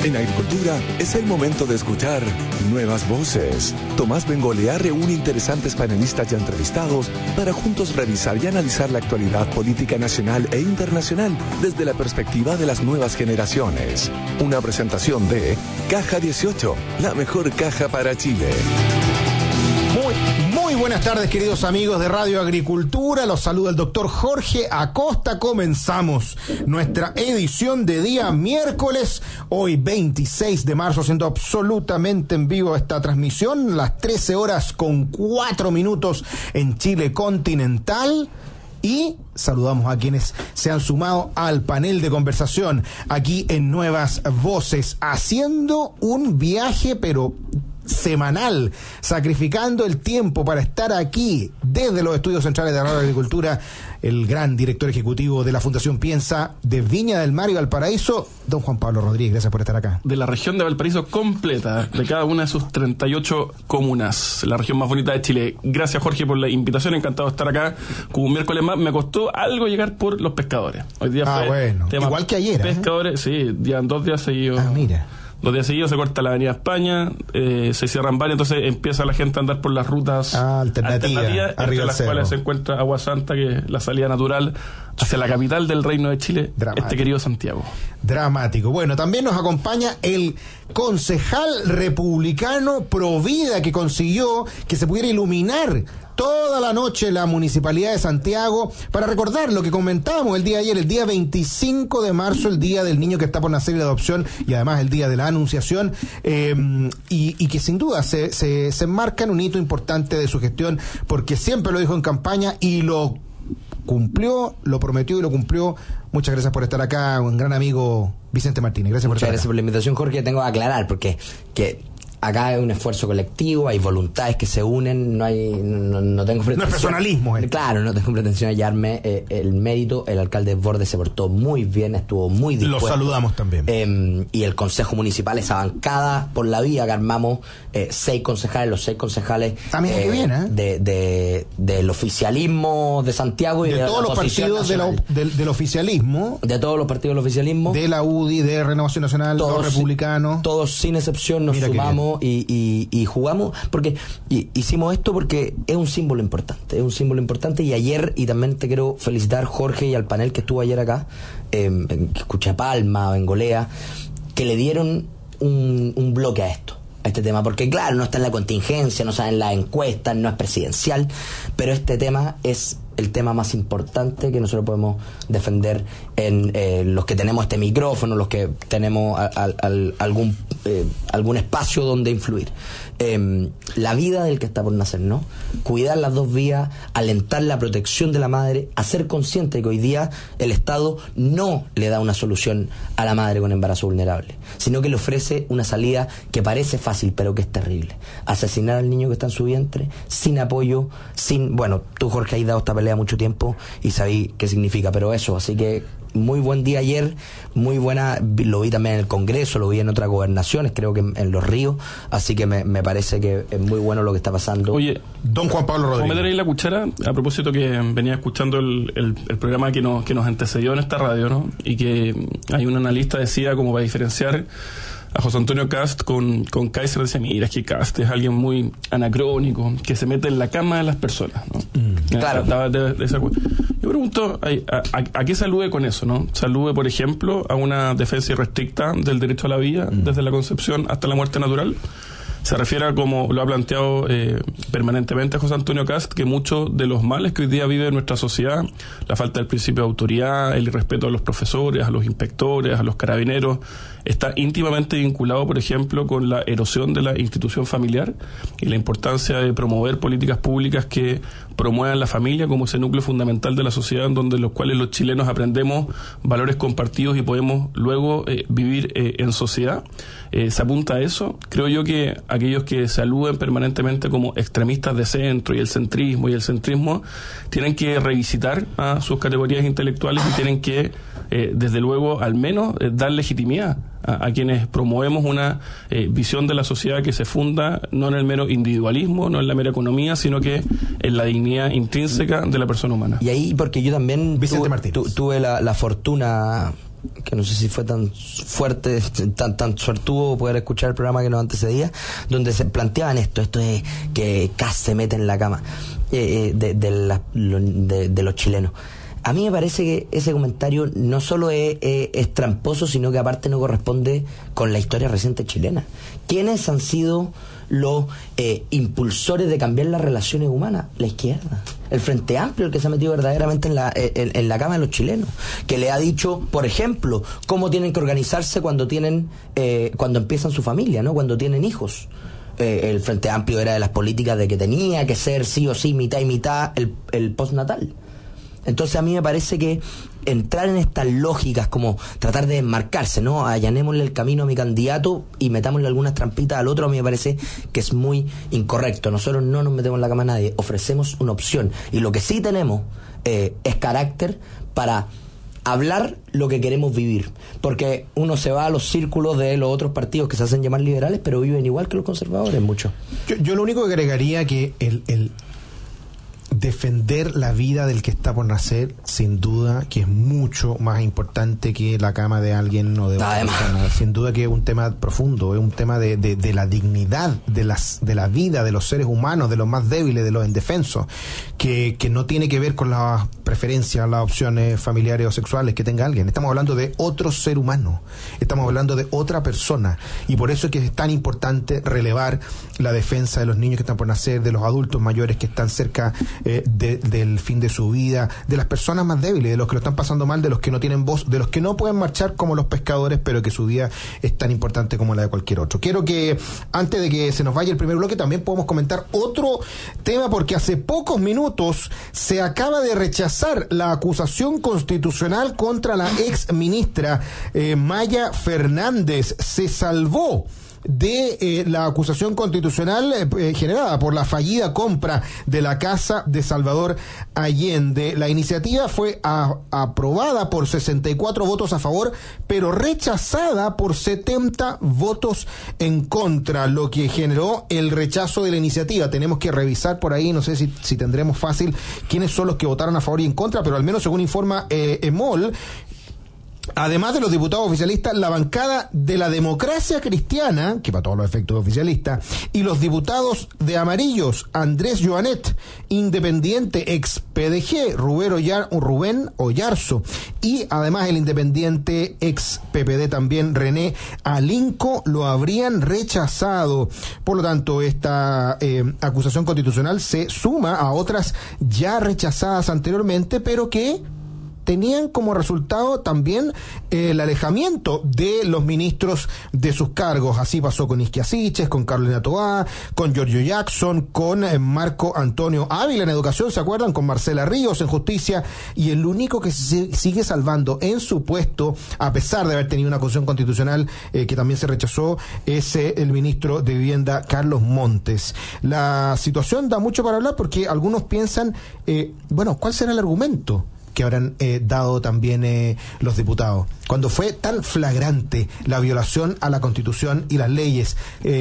En Agricultura es el momento de escuchar nuevas voces. Tomás Bengolea reúne interesantes panelistas y entrevistados para juntos revisar y analizar la actualidad política nacional e internacional desde la perspectiva de las nuevas generaciones. Una presentación de Caja 18, la mejor caja para Chile. Muy buenas tardes, queridos amigos de Radio Agricultura. Los saluda el doctor Jorge Acosta. Comenzamos nuestra edición de día miércoles, hoy 26 de marzo, siendo absolutamente en vivo esta transmisión, las 13:04 en Chile continental. Y saludamos a quienes se han sumado al panel de conversación aquí en Nuevas Voces, haciendo un viaje, pero semanal, sacrificando el tiempo para estar aquí desde los estudios centrales de Radio Agricultura, el gran director ejecutivo de la Fundación Piensa de Viña del Mar y Valparaíso, don Juan Pablo Rodríguez. Gracias por estar acá. De la región de Valparaíso completa, de cada una de sus 38 comunas, la región más bonita de Chile. Gracias, Jorge, por la invitación, encantado de estar acá. Como un miércoles más, me costó algo llegar por los pescadores. Hoy día fue bueno, tema igual que ayer. Pescadores, sí, llevan 2 días seguidos. Mira. 2 días seguidos se corta la Avenida España, se cierran varios, entonces empieza la gente a andar por las rutas alternativas, entre las cuales se encuentra Agua Santa, que es la salida natural hacia la capital del Reino de Chile, este querido Santiago. Dramático. Bueno, también nos acompaña el concejal republicano Provida, que consiguió que se pudiera iluminar toda la noche la Municipalidad de Santiago para recordar lo que comentábamos el día de ayer, el día 25 de marzo, el día del niño que está por nacer y la adopción, y además el día de la Anunciación, y que sin duda se enmarca en un hito importante de su gestión, porque siempre lo dijo en campaña y lo cumplió, lo prometió y lo cumplió. Muchas gracias por estar acá, un gran amigo Vicente Martínez. Gracias por estar acá. Muchas gracias por la invitación, Jorge. Tengo que aclarar, porque acá hay un esfuerzo colectivo, hay voluntades que se unen, no tengo pretensión. No es personalismo. Claro, no tengo pretensión de hallarme el mérito. El alcalde Borde se portó muy bien, estuvo muy dispuesto. Lo saludamos también. Y el Consejo Municipal, esa bancada por la vía que armamos, 6 concejales, los 6 concejales qué bien, del oficialismo de Santiago y de todos los partidos del oficialismo. De todos los partidos del oficialismo. De la UDI, de Renovación Nacional, todos republicanos. Todos sin excepción nos sumamos y jugamos, porque hicimos esto porque es un símbolo importante, y ayer, y también te quiero felicitar, Jorge, y al panel que estuvo ayer acá, que escuché a Palma, Bengolea, que le dieron un bloque a este tema, porque claro, no está en la contingencia, no está en la encuesta, no es presidencial, pero este tema es el tema más importante que nosotros podemos defender en los que tenemos este micrófono, los que tenemos algún espacio donde influir. La vida del que está por nacer, ¿no? Cuidar las 2 vías, alentar la protección de la madre, hacer consciente que hoy día el Estado no le da una solución a la madre con embarazo vulnerable, sino que le ofrece una salida que parece fácil, pero que es terrible. Asesinar al niño que está en su vientre, sin apoyo, tú, Jorge, has dado esta pelea mucho tiempo y sabí qué significa, pero eso, así que muy buen día ayer, muy buena, lo vi también en el Congreso, lo vi en otras gobernaciones, creo que en Los Ríos, así que me parece que es muy bueno lo que está pasando. Oye, don Juan Pablo Rodríguez, ¿puedo meter ahí la cuchara? A propósito que venía escuchando el programa que nos antecedió en esta radio, ¿no? Y que hay un analista decía, como para diferenciar a José Antonio Cast con Kaiser, decía, mira, es que Cast es alguien muy anacrónico, que se mete en la cama de las personas, ¿no? Claro. Yo pregunto, ¿a qué se alude con eso, no? Se alude, por ejemplo, a una defensa irrestricta del derecho a la vida, desde la concepción hasta la muerte natural. Se refiere a, como lo ha planteado permanentemente José Antonio Cast, que muchos de los males que hoy día vive nuestra sociedad, la falta del principio de autoridad, el irrespeto a los profesores, a los inspectores, a los carabineros, está íntimamente vinculado, por ejemplo, con la erosión de la institución familiar y la importancia de promover políticas públicas que promuevan la familia como ese núcleo fundamental de la sociedad, en donde los cuales los chilenos aprendemos valores compartidos y podemos luego vivir en sociedad. Se apunta a eso. Creo yo que aquellos que se aluden permanentemente como extremistas de centro y el centrismo tienen que revisitar a sus categorías intelectuales y tienen que desde luego al menos dar legitimidad a quienes promovemos una visión de la sociedad que se funda no en el mero individualismo, no en la mera economía, sino que en la dignidad intrínseca de la persona humana. Y ahí, porque yo también tuve la fortuna que no sé si fue tan fuerte, tan suertudo poder escuchar el programa que nos antecedía, donde se planteaban esto es que Kast se mete en la cama de los chilenos. A mí me parece que ese comentario no solo es tramposo, sino que aparte no corresponde con la historia reciente chilena. ¿Quiénes han sido los impulsores de cambiar las relaciones humanas? La izquierda. El Frente Amplio, el que se ha metido verdaderamente en la cama de los chilenos, que le ha dicho, por ejemplo, cómo tienen que organizarse cuando empiezan su familia, ¿no? Cuando tienen hijos. El Frente Amplio era de las políticas de que tenía que ser sí o sí mitad y mitad el postnatal. Entonces a mí me parece que entrar en estas lógicas como tratar de enmarcarse, ¿no? Allanémosle el camino a mi candidato y metámosle algunas trampitas al otro, a mí me parece que es muy incorrecto. Nosotros no nos metemos en la cama a nadie, ofrecemos una opción. Y lo que sí tenemos es carácter para hablar lo que queremos vivir. Porque uno se va a los círculos de los otros partidos que se hacen llamar liberales, pero viven igual que los conservadores, mucho. Yo lo único que agregaría que el defender la vida del que está por nacer, sin duda que es mucho más importante que la cama de alguien o de otra persona. Sin duda que es un tema profundo, es un tema de la dignidad de la vida de los seres humanos, de los más débiles, de los indefensos, que no tiene que ver con las preferencias, las opciones familiares o sexuales que tenga alguien. Estamos hablando de otro ser humano, estamos hablando de otra persona, y por eso es que es tan importante relevar la defensa de los niños que están por nacer, de los adultos mayores que están cerca del fin de su vida, de las personas más débiles, de los que lo están pasando mal, de los que no tienen voz, de los que no pueden marchar como los pescadores, pero que su vida es tan importante como la de cualquier otro. Quiero que, antes de que se nos vaya el primer bloque, también podemos comentar otro tema, porque hace pocos minutos se acaba de rechazar la acusación constitucional contra la ex ministra Maya Fernández. Se salvó de la acusación constitucional generada por la fallida compra de la casa de Salvador Allende. La iniciativa fue aprobada por 64 votos a favor, pero rechazada por 70 votos en contra, lo que generó el rechazo de la iniciativa. Tenemos que revisar por ahí, no sé si tendremos fácil quiénes son los que votaron a favor y en contra, pero al menos según informa EMOL, además de los diputados oficialistas, la bancada de la Democracia Cristiana, que para todos los efectos es oficialista, y los diputados de Amarillos, Andrés Joanet, Independiente ex PDG, Rubén Oyarzo, y además el Independiente ex PPD también, René Alinco, lo habrían rechazado. Por lo tanto, esta acusación constitucional se suma a otras ya rechazadas anteriormente, pero que tenían como resultado también el alejamiento de los ministros de sus cargos. Así pasó con Isquia Siches, con Carolina Toá, con Giorgio Jackson, con Marco Antonio Ávila en Educación, ¿se acuerdan? Con Marcela Ríos en Justicia, y el único que se sigue salvando en su puesto, a pesar de haber tenido una acusación constitucional que también se rechazó, es el ministro de Vivienda, Carlos Montes. La situación da mucho para hablar, porque algunos piensan, ¿cuál será el argumento que habrán dado también los diputados? Cuando fue tan flagrante la violación a la Constitución y las leyes,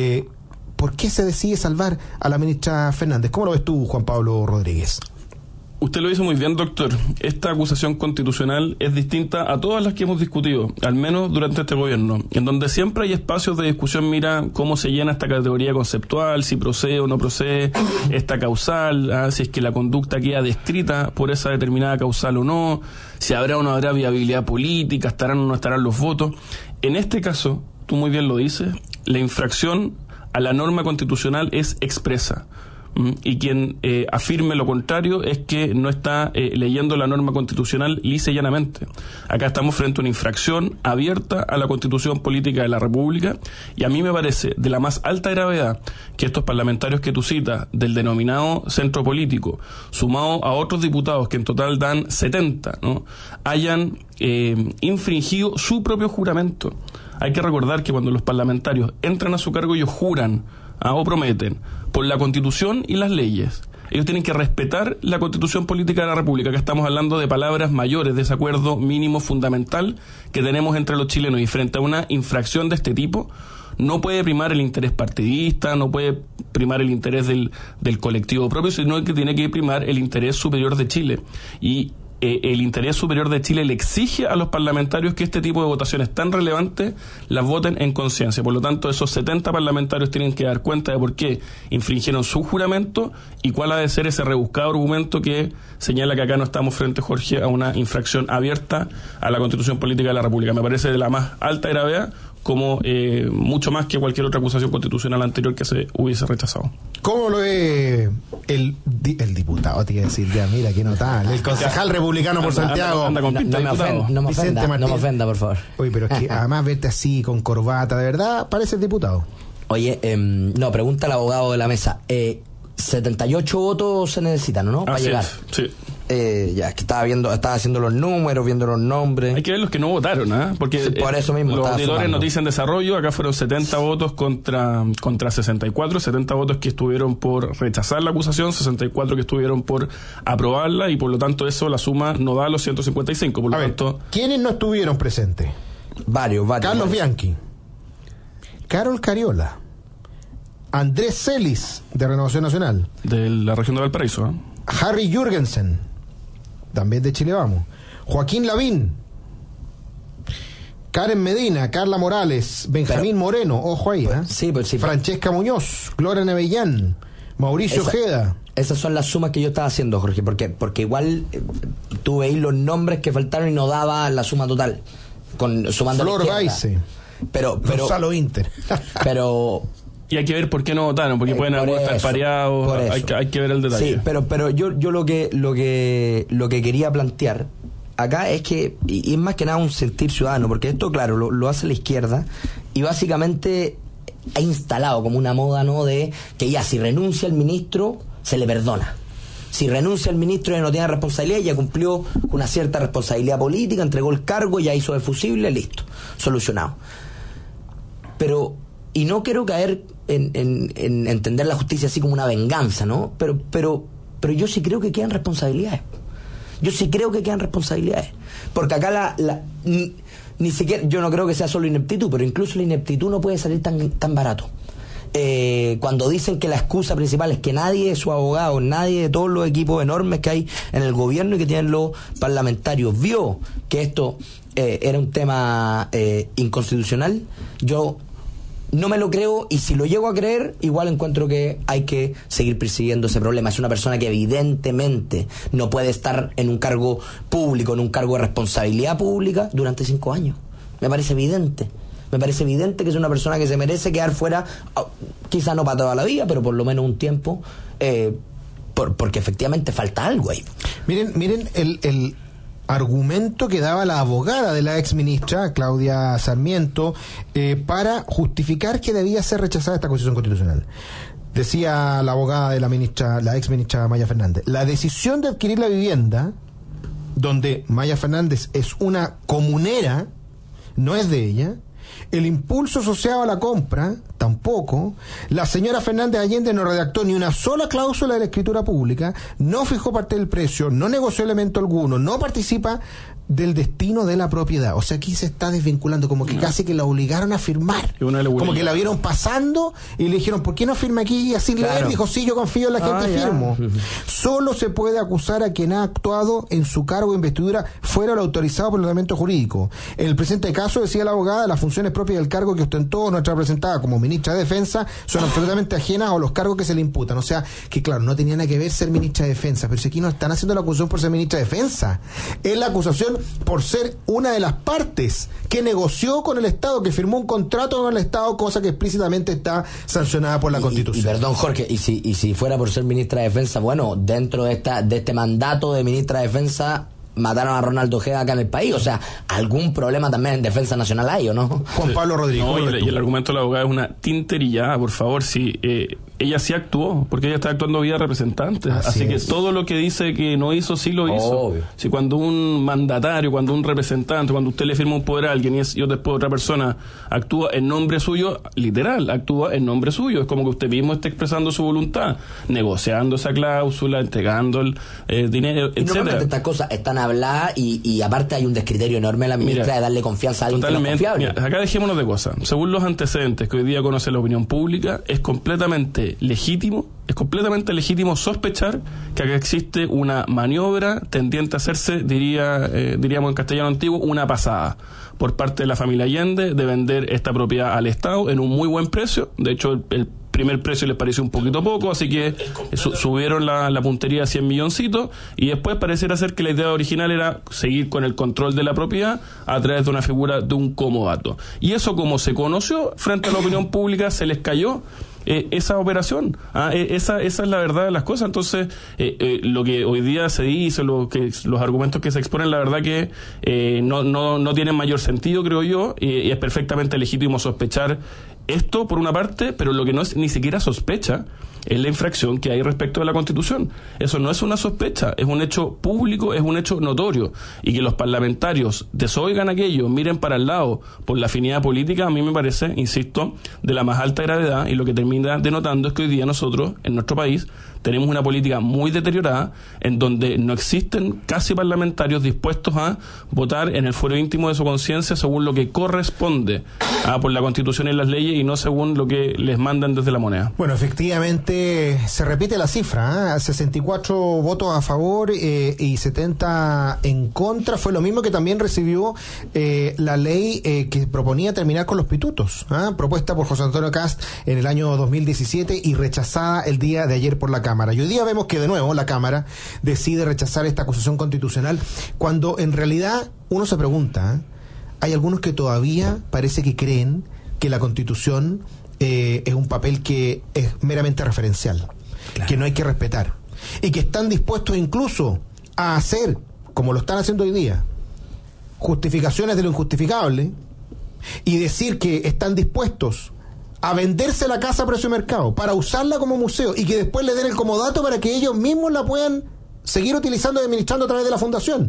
¿por qué se decide salvar a la ministra Fernández? ¿Cómo lo ves tú, Juan Pablo Rodríguez? Usted lo hizo muy bien, doctor. Esta acusación constitucional es distinta a todas las que hemos discutido, al menos durante este gobierno, en donde siempre hay espacios de discusión. Mira cómo se llena esta categoría conceptual, si procede o no procede esta causal, si es que la conducta queda descrita por esa determinada causal o no, si habrá o no habrá viabilidad política, estarán o no estarán los votos. En este caso, tú muy bien lo dices, la infracción a la norma constitucional es expresa. Y quien afirme lo contrario es que no está leyendo la norma constitucional lisa y llanamente. Acá estamos frente a una infracción abierta a la Constitución Política de la República, y a mí me parece de la más alta gravedad que estos parlamentarios que tú citas, del denominado centro político, sumado a otros diputados que en total dan 70, ¿no?, hayan infringido su propio juramento. Hay que recordar que cuando los parlamentarios entran a su cargo, ellos juran o prometen por la Constitución y las leyes. Ellos tienen que respetar la Constitución Política de la República. Acá estamos hablando de palabras mayores, de ese acuerdo mínimo fundamental que tenemos entre los chilenos, y frente a una infracción de este tipo no puede primar el interés partidista, no puede primar el interés del colectivo propio, sino que tiene que primar el interés superior de Chile. Y el interés superior de Chile le exige a los parlamentarios que este tipo de votaciones tan relevantes las voten en conciencia. Por lo tanto, esos 70 parlamentarios tienen que dar cuenta de por qué infringieron su juramento y cuál ha de ser ese rebuscado argumento que señala que acá no estamos frente, Jorge, a una infracción abierta a la Constitución Política de la República. Me parece de la más alta gravedad, como mucho más que cualquier otra acusación constitucional anterior que se hubiese rechazado. ¿Cómo lo ve el diputado? Te iba a decir, ya, mira, qué notable. El concejal republicano por Santiago. No me ofenda, por favor. Oye, pero es que además verte así, con corbata, de verdad, parece el diputado. Oye, pregunta al abogado de la mesa. 78 votos se necesitan, ¿no? Para llegar. Sí. Ya, es que estaba haciendo los números, viendo los nombres. Hay que ver los que no votaron, porque sí, por eso mismo los auditores nos dicen desarrollo. Acá fueron 70 votos contra 64, 70 votos que estuvieron por rechazar la acusación, 64 que estuvieron por aprobarla, y por lo tanto eso, la suma no da los 155. Por lo tanto, ¿quiénes no estuvieron presentes? Varios. Carlos Bianchi, Carol Cariola, Andrés Celis, de Renovación Nacional, de la región de Valparaíso, Harry Jürgensen, también de Chile Vamos, Joaquín Lavín, Karen Medina, Carla Morales, Benjamín Moreno, ojo ahí, sí, Francesca Muñoz, Gloria Nevellán, Mauricio Ojeda. Esas son las sumas que yo estaba haciendo, Jorge, porque igual tú veis los nombres que faltaron y no daba la suma total, sumando Flor Baice, pero Gonzalo Inter. Y hay que ver por qué no votaron, porque pueden estar pareados, hay que ver el detalle. Sí, pero yo lo que quería plantear acá es que, y es más que nada un sentir ciudadano, porque esto, claro, lo hace la izquierda, y básicamente ha instalado como una moda, ¿no?, de que ya si renuncia el ministro, se le perdona. Si renuncia el ministro y no tiene responsabilidad, ya cumplió una cierta responsabilidad política, entregó el cargo, ya hizo defusible, listo, solucionado. Y no quiero caer en entender la justicia así como una venganza, ¿no? Pero yo sí creo que quedan responsabilidades. Porque acá ni siquiera, yo no creo que sea solo ineptitud, pero incluso la ineptitud no puede salir tan barato. Cuando dicen que la excusa principal es que nadie de sus abogados, nadie de todos los equipos enormes que hay en el gobierno y que tienen los parlamentarios vio que esto era un tema inconstitucional, yo no me lo creo, y si lo llego a creer, igual encuentro que hay que seguir persiguiendo ese problema. Es una persona que evidentemente no puede estar en un cargo público, en un cargo de responsabilidad pública durante 5 años. Me parece evidente que es una persona que se merece quedar fuera, quizá no para toda la vida, pero por lo menos un tiempo, porque efectivamente falta algo ahí. Miren el argumento que daba la abogada de la ex ministra Claudia Sarmiento para justificar que debía ser rechazada esta Constitución Constitucional. Decía la abogada de la ex ministra Maya Fernández: la decisión de adquirir la vivienda, donde Maya Fernández es una comunera, no es de ella. El impulso asociado a la compra, tampoco. La señora Fernández Allende no redactó ni una sola cláusula de la escritura pública, no fijó parte del precio, no negoció elemento alguno, no participa del destino de la propiedad. O sea, aquí se está desvinculando, como que casi que la obligaron a firmar, como que la vieron pasando y le dijeron, ¿por qué no firma aquí? Y así leer, dijo, sí, yo confío en la gente, firmo. Solo se puede acusar a quien ha actuado en su cargo de investidura fuera lo autorizado por el ordenamiento jurídico. En el presente caso, decía la abogada, las funciones propias del cargo que ostentó nuestra representada como ministra de Defensa son absolutamente ajenas a los cargos que se le imputan. O sea, que claro, no tenía nada que ver ser ministra de Defensa, pero si aquí no están haciendo la acusación por ser ministra de Defensa, es la acusación por ser una de las partes que negoció con el Estado, que firmó un contrato con el Estado, cosa que explícitamente está sancionada por la Constitución. Y perdón, Jorge, y si fuera por ser ministra de Defensa, bueno, dentro de este mandato de ministra de Defensa mataron a Ronaldo Ojeda acá en el país, o sea, algún problema también en defensa nacional hay, ¿o no? Juan Pablo Rodríguez. No, y el argumento de la abogada es una tinterilla, por favor, si ella sí actuó, porque ella está actuando vía representante, así que todo lo que dice que no hizo, sí lo hizo. Obvio. Si cuando un mandatario, cuando un representante, cuando usted le firma un poder a alguien y después otra persona actúa en nombre suyo, literal, actúa en nombre suyo, es como que usted mismo está expresando su voluntad, negociando esa cláusula, entregando el dinero, etcétera. Normalmente estas cosas están habladas y aparte hay un descriterio enorme en la ministra de darle confianza a alguien que no es confiable. Acá dejémonos de cosas. Según los antecedentes que hoy día conoce la opinión pública, es completamente legítimo, es completamente legítimo sospechar que acá existe una maniobra tendiente a hacerse, diríamos en castellano antiguo, una pasada por parte de la familia Allende de vender esta propiedad al Estado en un muy buen precio. De hecho, el primer precio les pareció un poquito poco, así que subieron la puntería a 100 milloncitos, y después pareciera ser que la idea original era seguir con el control de la propiedad a través de una figura de un comodato. Y eso, como se conoció frente a la opinión pública, se les cayó esa operación. Esa es la verdad de las cosas. Entonces, lo que hoy día se dice, los argumentos que se exponen, la verdad que no tienen mayor sentido, creo yo, y es perfectamente legítimo sospechar esto por una parte, pero lo que no es ni siquiera sospecha es la infracción que hay respecto de la Constitución. Eso no es una sospecha, es un hecho público, es un hecho notorio. Y que los parlamentarios desoigan aquello, miren para el lado por la afinidad política, a mí me parece, insisto, de la más alta gravedad, y lo que termina denotando es que hoy día nosotros, en nuestro país, tenemos una política muy deteriorada, en donde no existen casi parlamentarios dispuestos a votar en el fuero íntimo de su conciencia según lo que corresponde por la Constitución y las leyes, y no según lo que les mandan desde la moneda. Bueno, efectivamente se repite la cifra, 64 votos a favor y 70 en contra. Fue lo mismo que también recibió la ley que proponía terminar con los pitutos, propuesta por José Antonio Kast en el año 2017 y rechazada el día de ayer por la Cámara. Y hoy día vemos que de nuevo la Cámara decide rechazar esta acusación constitucional, cuando en realidad uno se pregunta, hay algunos que todavía parece que creen que la Constitución es un papel que es meramente referencial, claro, que no hay que respetar, y que están dispuestos incluso a hacer, como lo están haciendo hoy día, justificaciones de lo injustificable, y decir que están dispuestos a venderse la casa a precio de mercado para usarla como museo, y que después le den el comodato para que ellos mismos la puedan seguir utilizando y administrando a través de la fundación.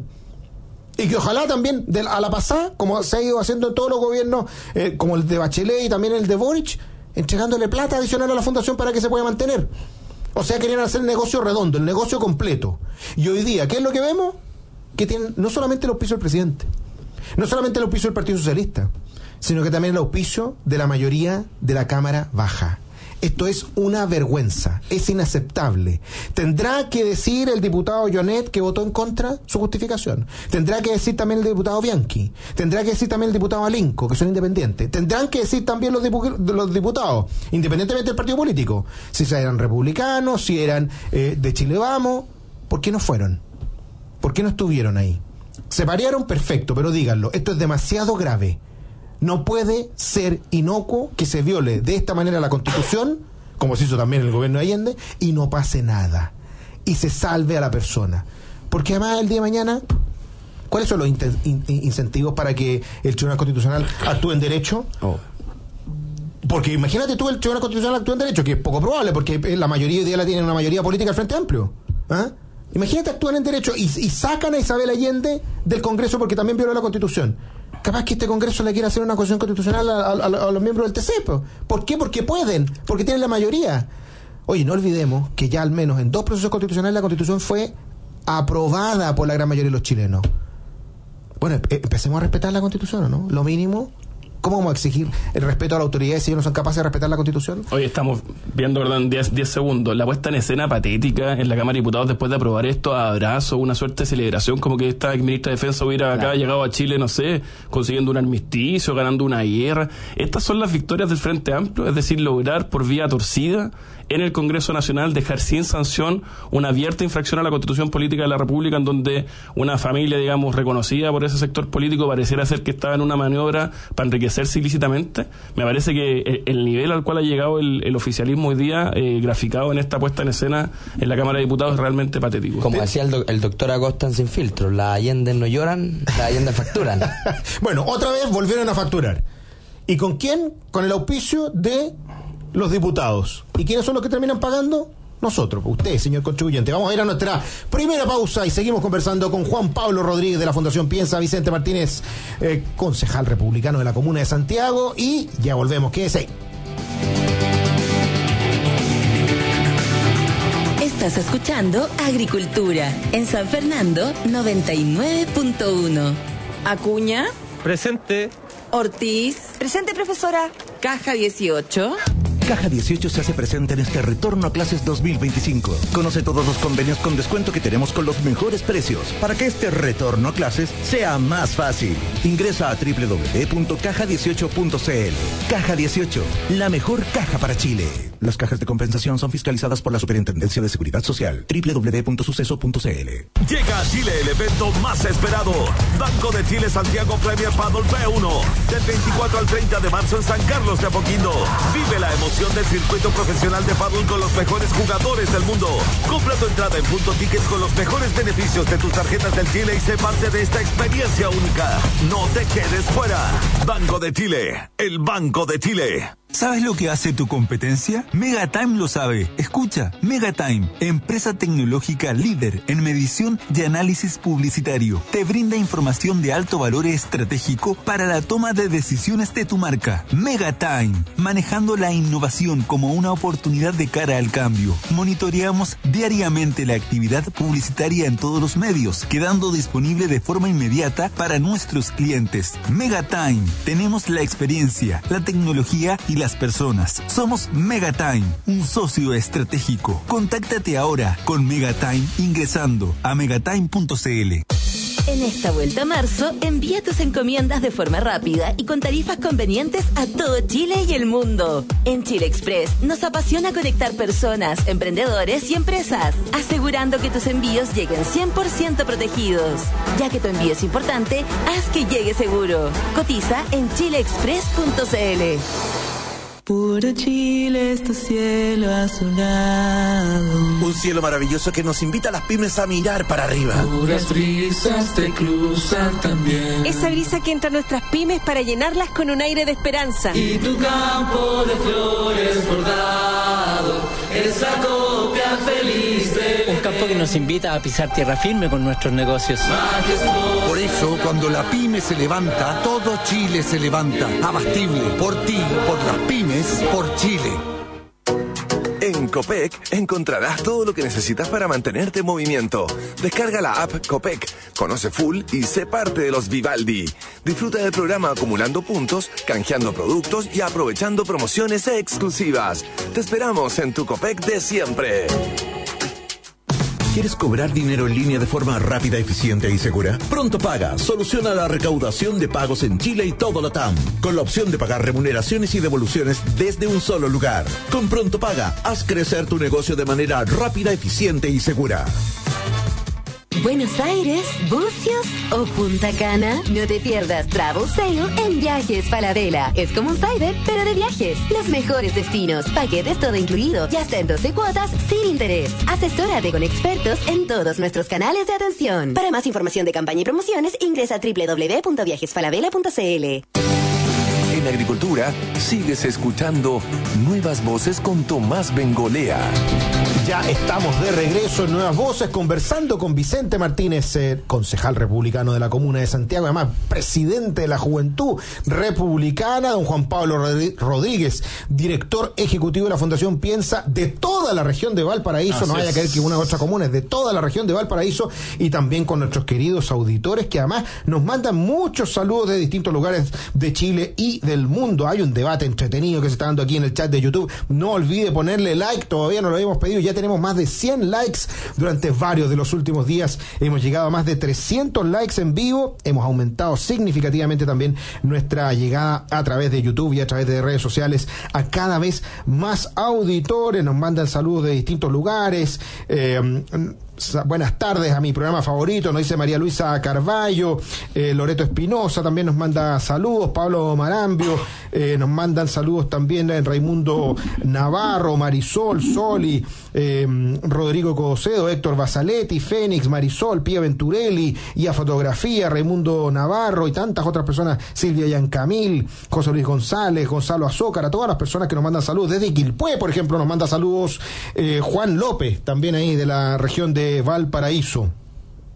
Y que ojalá también a la pasada, como se ha ido haciendo en todos los gobiernos, como el de Bachelet y también el de Boric, entregándole plata adicional a la fundación para que se pueda mantener. O sea, querían hacer el negocio redondo, el negocio completo. Y hoy día, ¿qué es lo que vemos? Que tienen no solamente el auspicio del presidente, no solamente el auspicio del Partido Socialista, sino que también el auspicio de la mayoría de la Cámara Baja. Esto es una vergüenza, es inaceptable. Tendrá que decir el diputado Jonet, que votó en contra, su justificación. Tendrá que decir también el diputado Bianchi. Tendrá que decir también el diputado Alinco, que son independientes. Tendrán que decir también los diputados, independientemente del partido político, si eran republicanos, si eran de Chile Vamos. ¿Por qué no fueron? ¿Por qué no estuvieron ahí? Se parearon, perfecto, pero díganlo, esto es demasiado grave. No puede ser inocuo que se viole de esta manera la Constitución, como se hizo también en el gobierno de Allende, y no pase nada, y se salve a la persona. Porque además el día de mañana, ¿cuáles son los incentivos para que el Tribunal Constitucional actúe en derecho? Porque imagínate tú, el Tribunal Constitucional actúa en derecho, que es poco probable, porque la mayoría hoy día la tiene una mayoría política del Frente Amplio. Imagínate, actúan en derecho y sacan a Isabel Allende del Congreso porque también violó la Constitución. Capaz que este Congreso le quiera hacer una acusación constitucional a los miembros del TC. ¿Por qué? Porque pueden, porque tienen la mayoría. Oye, no olvidemos que ya al menos en 2 procesos constitucionales la Constitución fue aprobada por la gran mayoría de los chilenos. Bueno, empecemos a respetar la Constitución, ¿no? Lo mínimo. ¿Cómo vamos a exigir el respeto a la autoridad si ellos no son capaces de respetar la Constitución? Hoy estamos viendo, ¿verdad?, en 10 segundos, la puesta en escena patética en la Cámara de Diputados después de aprobar esto a abrazo, una suerte de celebración, como que esta ministra de Defensa hubiera acá llegado a Chile, no sé, consiguiendo un armisticio, ganando una guerra. Estas son las victorias del Frente Amplio, es decir, lograr por vía torcida en el Congreso Nacional dejar sin sanción una abierta infracción a la Constitución Política de la República, en donde una familia, digamos, reconocida por ese sector político pareciera ser que estaba en una maniobra para enriquecerse ilícitamente. Me parece que el nivel al cual ha llegado el oficialismo hoy día, graficado en esta puesta en escena en la Cámara de Diputados, es realmente patético. Como decía el doctor Acosta en Sin Filtro, las Allende no lloran, las Allende facturan. Bueno, otra vez volvieron a facturar. ¿Y con quién? Con el auspicio de los diputados. ¿Y quiénes son los que terminan pagando? Nosotros, usted, señor contribuyente. Vamos a ir a nuestra primera pausa y seguimos conversando con Juan Pablo Rodríguez de la Fundación Piensa, Vicente Martínez, concejal republicano de la Comuna de Santiago, y ya volvemos. Quédese ahí. Estás escuchando Agricultura en San Fernando 99.1. Acuña. Presente. Ortiz. Presente, profesora. Caja 18. Caja 18 se hace presente en este retorno a clases 2025. Conoce todos los convenios con descuento que tenemos con los mejores precios para que este retorno a clases sea más fácil. Ingresa a www.caja18.cl. Caja 18, la mejor caja para Chile. Las cajas de compensación son fiscalizadas por la Superintendencia de Seguridad Social. www.suceso.cl. Llega a Chile el evento más esperado. Banco de Chile Santiago Premier Paddle B1. Del 24 al 30 de marzo en San Carlos de Apoquindo. Vive la emoción del circuito profesional de paddle con los mejores jugadores del mundo. Compra tu entrada en Punto Ticket con los mejores beneficios de tus tarjetas del Chile y sé parte de esta experiencia única. No te quedes fuera. Banco de Chile, el Banco de Chile. ¿Sabes lo que hace tu competencia? Megatime lo sabe. Escucha, Megatime, empresa tecnológica líder en medición y análisis publicitario. Te brinda información de alto valor estratégico para la toma de decisiones de tu marca. Megatime, manejando la innovación como una oportunidad de cara al cambio. Monitoreamos diariamente la actividad publicitaria en todos los medios, quedando disponible de forma inmediata para nuestros clientes. Megatime, tenemos la experiencia, la tecnología y las personas. Somos Megatime, un socio estratégico. Contáctate ahora con Megatime ingresando a megatime.cl. En esta vuelta a marzo, envía tus encomiendas de forma rápida y con tarifas convenientes a todo Chile y el mundo. En Chile Express nos apasiona conectar personas, emprendedores y empresas, asegurando que tus envíos lleguen 100% protegidos. Ya que tu envío es importante, haz que llegue seguro. Cotiza en chileexpress.cl. Puro Chile es tu cielo azulado. Un cielo maravilloso que nos invita a las pymes a mirar para arriba. Puras brisas te cruzan también. Esa brisa que entra a nuestras pymes para llenarlas con un aire de esperanza. Y tu campo de flores bordado, esa copia feliz de... Un campo que nos invita a pisar tierra firme con nuestros negocios. Por eso, cuando la pyme se levanta, todo Chile se levanta. Abastible, por ti, por las pymes, por Chile. En Copec encontrarás todo lo que necesitas para mantenerte en movimiento. Descarga la app Copec, conoce full y sé parte de los Vivaldi. Disfruta del programa acumulando puntos, canjeando productos y aprovechando promociones exclusivas. Te esperamos en tu Copec de siempre. ¿Quieres cobrar dinero en línea de forma rápida, eficiente y segura? Pronto Paga soluciona la recaudación de pagos en Chile y todo Latam, con la opción de pagar remuneraciones y devoluciones desde un solo lugar. Con Pronto Paga, haz crecer tu negocio de manera rápida, eficiente y segura. Buenos Aires, Bucios o Punta Cana. No te pierdas Travel Sale en Viajes Falabella. Es como un Cyber, pero de viajes. Los mejores destinos, paquetes todo incluido y hasta en 12 cuotas sin interés. Asesórate con expertos en todos nuestros canales de atención. Para más información de campaña y promociones, ingresa a www.viajesfalabella.cl. En Agricultura, sigues escuchando Nuevas Voces con Tomás Bengolea. Ya estamos de regreso en Nuevas Voces, conversando con Vicente Martínez, concejal republicano de la Comuna de Santiago, además presidente de la Juventud Republicana, don Juan Pablo Rodríguez, director ejecutivo de la Fundación Piensa de toda la región de Valparaíso. Así no vaya a creer que una u otra comuna, es de toda la región de Valparaíso, y también con nuestros queridos auditores que además nos mandan muchos saludos de distintos lugares de Chile y del mundo. Hay un debate entretenido que se está dando aquí en el chat de YouTube. No olvide ponerle like, todavía no lo habíamos pedido, ya tenemos más de 100 likes durante varios de los últimos días. Hemos llegado a más de 300 likes en vivo. Hemos aumentado significativamente también nuestra llegada a través de YouTube y a través de redes sociales a cada vez más auditores. Nos mandan saludos de distintos lugares. Buenas tardes a mi programa favorito, nos dice María Luisa Carballo. Loreto Espinosa también nos manda saludos. Pablo Marambio, nos mandan saludos también Raimundo Navarro, Marisol Soli, Rodrigo Cocedo, Héctor Basaletti, Fénix, Marisol, Pía Venturelli, y a Fotografía, Raimundo Navarro y tantas otras personas, Silvia Yancamil, José Luis González, Gonzalo Azócar, a todas las personas que nos mandan saludos. Desde Quilpué, por ejemplo, nos manda saludos Juan López, también ahí de la región de Valparaíso.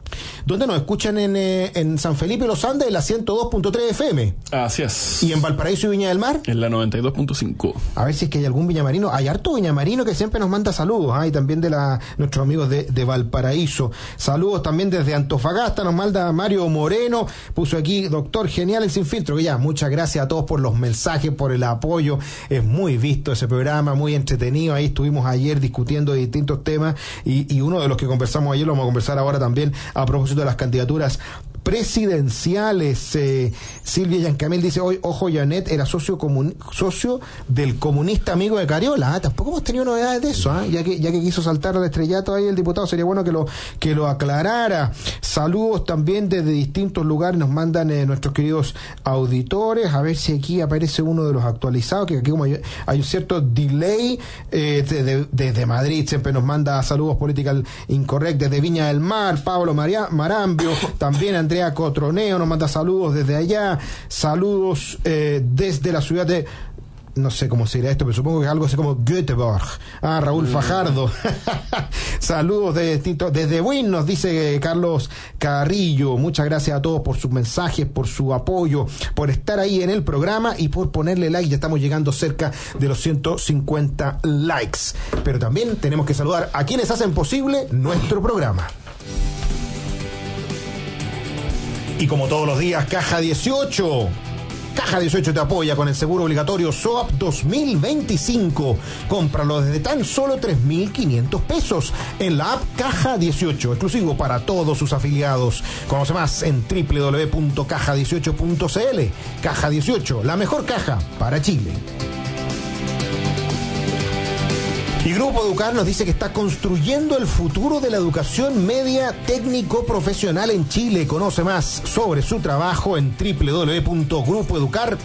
donde nos escuchan en San Felipe Los Andes, en la 102.3 FM. Así es. ¿Y en Valparaíso y Viña del Mar? En la 92.5. A ver si es que hay algún viñamarino. Hay harto viñamarino que siempre nos manda saludos, y también de nuestros amigos de Valparaíso. Saludos también desde Antofagasta, nos manda Mario Moreno, puso aquí, doctor genial en Sin Filtro, que ya, muchas gracias a todos por los mensajes, por el apoyo. Es muy visto ese programa, muy entretenido. Ahí estuvimos ayer discutiendo de distintos temas y uno de los que conversamos ayer lo vamos a conversar ahora también a propósito de las candidaturas presidenciales. Silvia Yancamil dice hoy, ojo, Janet era socio del comunista amigo de Cariola. Tampoco hemos tenido novedades de eso, ya que quiso saltar al estrellato ahí el diputado, sería bueno que lo aclarara. Saludos también desde distintos lugares nos mandan nuestros queridos auditores. A ver si aquí aparece uno de los actualizados, que aquí como hay un cierto delay. Desde Madrid siempre nos manda saludos Political Incorrect. Desde Viña del Mar, Pablo Marambio, también Andrea Cotroneo nos manda saludos desde allá. Saludos desde la ciudad de, no sé cómo se dirá esto, pero supongo que es algo así como Göteborg. Raúl Fajardo. Saludos desde Buin, nos dice Carlos Carrillo. Muchas gracias a todos por sus mensajes, por su apoyo, por estar ahí en el programa y por ponerle like. Ya estamos llegando cerca de los 150 likes. Pero también tenemos que saludar a quienes hacen posible nuestro programa. Y como todos los días, Caja 18. Caja 18 te apoya con el seguro obligatorio SOAP 2025. Cómpralo desde tan solo 3.500 pesos en la app Caja 18, exclusivo para todos sus afiliados. Conoce más en www.caja18.cl. Caja 18, la mejor caja para Chile. Y Grupo Educar nos dice que está construyendo el futuro de la educación media técnico-profesional en Chile. Conoce más sobre su trabajo en www.grupoeducar.cl.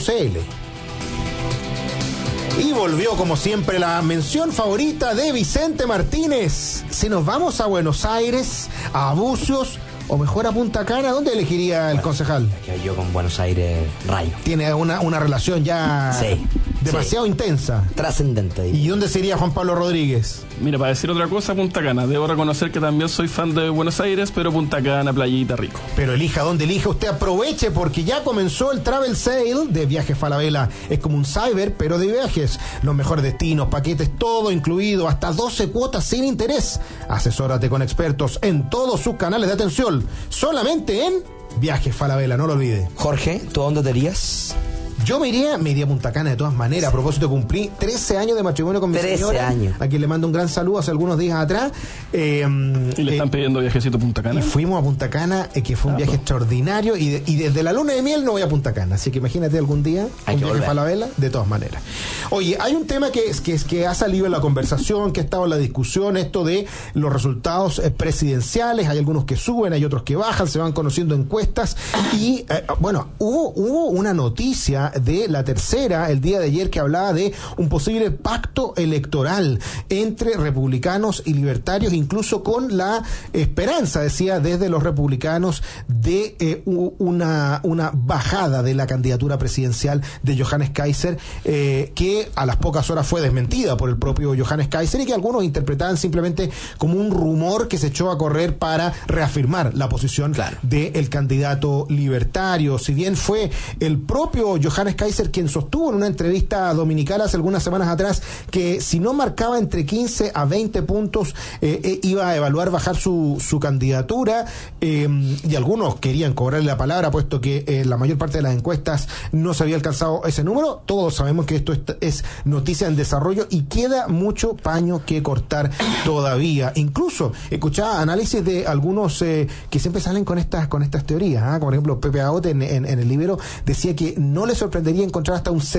Y volvió, como siempre, la mención favorita de Vicente Martínez. Si nos vamos a Buenos Aires, a Bucios o mejor a Punta Cana, ¿dónde elegiría el concejal? Yo con Buenos Aires, Rayo. Tiene una relación ya demasiado intensa. Trascendente. ¿Y dónde sería Juan Pablo Rodríguez? Mira, para decir otra cosa, Punta Cana. Debo reconocer que también soy fan de Buenos Aires, pero Punta Cana, playita, rico. Pero elija donde elija, usted aproveche porque ya comenzó el Travel Sale de Viajes Falabella. Es como un cyber, pero de viajes. Los mejores destinos, paquetes, todo incluido, hasta 12 cuotas sin interés. Asesórate con expertos en todos sus canales de atención. Solamente en Viajes Falabella, no lo olvide. Jorge, ¿tú a dónde te irías? Yo me iría a Punta Cana de todas maneras. A propósito, cumplí 13 años de matrimonio con mi señora. 13 años. A quien le mando un gran saludo hace algunos días atrás. Y le están pidiendo viajecito a Punta Cana. Y fuimos a Punta Cana, que fue un viaje extraordinario. Y desde la luna de miel no voy a Punta Cana. Así que imagínate algún día un viaje a Falabella, de todas maneras. Oye, hay un tema que ha salido en la conversación, que ha estado en la discusión, esto de los resultados presidenciales. Hay algunos que suben, hay otros que bajan, se van conociendo encuestas. Y hubo una noticia de La Tercera el día de ayer que hablaba de un posible pacto electoral entre republicanos y libertarios, incluso con la esperanza, decía, desde los republicanos de una bajada de la candidatura presidencial de Johannes Kaiser, que a las pocas horas fue desmentida por el propio Johannes Kaiser y que algunos interpretaban simplemente como un rumor que se echó a correr para reafirmar la posición del candidato libertario. Si bien fue el propio Johannes Kaiser quien sostuvo en una entrevista dominical hace algunas semanas atrás que si no marcaba entre 15 a 20 puntos iba a evaluar bajar su candidatura, y algunos querían cobrarle la palabra puesto que la mayor parte de las encuestas no se había alcanzado ese número. Todos sabemos que esto es noticia en desarrollo y queda mucho paño que cortar todavía. Incluso escuchaba análisis de algunos que siempre salen con estas teorías, como por ejemplo Pepe Aote en el Libero decía que no le sorprendería encontrar hasta un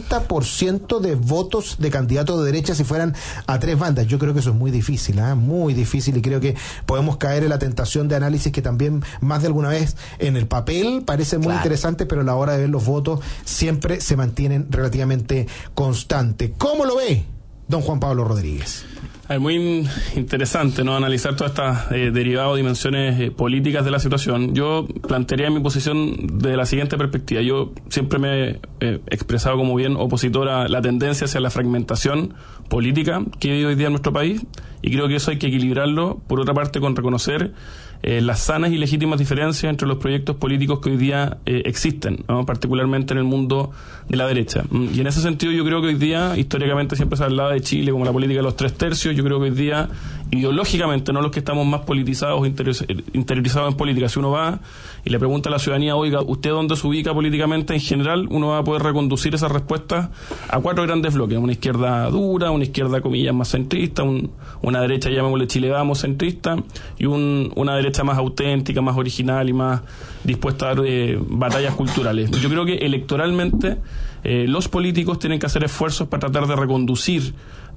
60% de votos de candidatos de derecha si fueran a tres bandas. Yo creo que eso es muy difícil, y creo que podemos caer en la tentación de análisis que también más de alguna vez en el papel parece muy interesante, pero a la hora de ver los votos siempre se mantienen relativamente constantes. ¿Cómo lo ve don Juan Pablo Rodríguez? Es muy interesante, ¿no?, analizar todas estas derivadas dimensiones políticas de la situación. Yo plantearía mi posición de la siguiente perspectiva. Yo siempre me he expresado como bien opositor a la tendencia hacia la fragmentación política que vive hoy día en nuestro país, y creo que eso hay que equilibrarlo, por otra parte, con reconocer las sanas y legítimas diferencias entre los proyectos políticos que hoy día existen, ¿no?, particularmente en el mundo de la derecha. Y en ese sentido yo creo que hoy día, históricamente siempre se hablaba de Chile como la política de los 3/3. Yo creo que hoy día, ideológicamente, no los que estamos más politizados o interiorizados en política, si uno va y le pregunta a la ciudadanía, oiga, ¿usted dónde se ubica políticamente en general?, uno va a poder reconducir esas respuestas a 4 grandes bloques: una izquierda dura, una izquierda, comillas, más centrista, una derecha, llamémosle Chile Vamos, centrista, y una derecha más auténtica, más original y más dispuesta a dar batallas culturales. Yo creo que electoralmente los políticos tienen que hacer esfuerzos para tratar de reconducir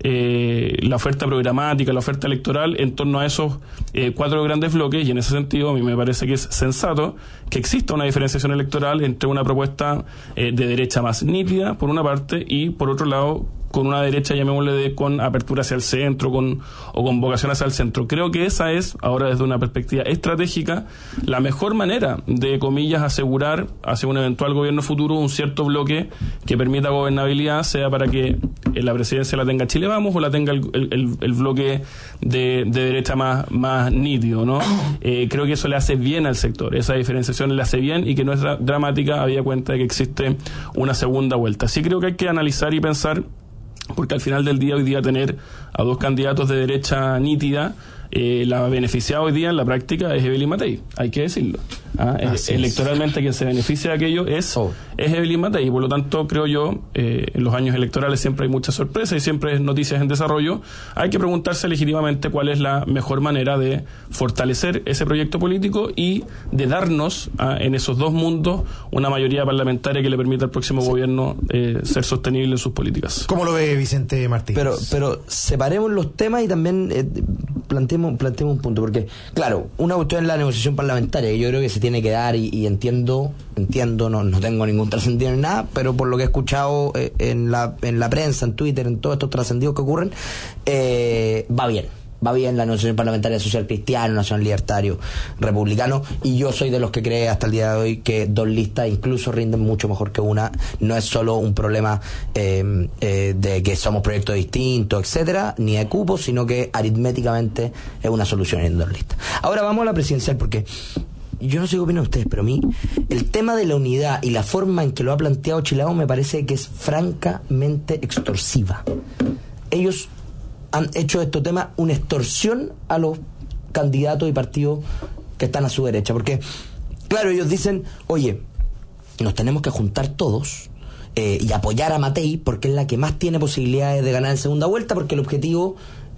la oferta programática, la oferta electoral en torno a esos 4 grandes bloques, y en ese sentido a mí me parece que es sensato que exista una diferenciación electoral entre una propuesta de derecha más nítida, por una parte, y por otro lado con una derecha, llamémosle, con apertura hacia el centro, o con vocación hacia el centro. Creo que esa es, ahora desde una perspectiva estratégica, la mejor manera de, comillas, asegurar hacia un eventual gobierno futuro un cierto bloque que permita gobernabilidad, sea para que la presidencia la tenga Chile Vamos o la tenga el bloque de derecha más nítido, ¿no? Creo que eso le hace bien al sector, esa diferenciación le hace bien, y que no es dramática, habida cuenta de que existe una segunda vuelta. Sí creo que hay que analizar y pensar, porque al final del día, hoy día, tener a 2 candidatos de derecha nítida, la beneficiada hoy día en la práctica es Evelyn Matei, hay que decirlo. Electoralmente quien se beneficia de aquello es Evelyn Matei, y por lo tanto creo yo, en los años electorales siempre hay muchas sorpresas y siempre hay noticias en desarrollo. Hay que preguntarse legítimamente cuál es la mejor manera de fortalecer ese proyecto político y de darnos en esos 2 mundos una mayoría parlamentaria que le permita al próximo gobierno ser sostenible en sus políticas. ¿Cómo lo ve Vicente Martínez? Pero separemos los temas y también planteemos un punto, porque claro, una cuestión es la negociación parlamentaria, que yo creo que se tiene que dar, y entiendo, no tengo ningún trascendido en nada, pero por lo que he escuchado en la prensa, en Twitter, en todos estos trascendidos que ocurren, va bien la negociación parlamentaria social cristiano, nacional libertario, republicano, y yo soy de los que cree hasta el día de hoy que 2 listas incluso rinden mucho mejor que una. No es solo un problema de que somos proyectos distintos, etcétera, ni de cupos, sino que aritméticamente es una solución en 2 listas. Ahora vamos a la presidencial, porque yo no sé qué opinan ustedes, pero a mí el tema de la unidad y la forma en que lo ha planteado Chile Vamos me parece que es francamente extorsiva. Ellos han hecho de estos temas una extorsión a los candidatos y partidos que están a su derecha, porque claro, ellos dicen, oye, nos tenemos que juntar todos y apoyar a Matei porque es la que más tiene posibilidades de ganar en segunda vuelta, porque el objetivo,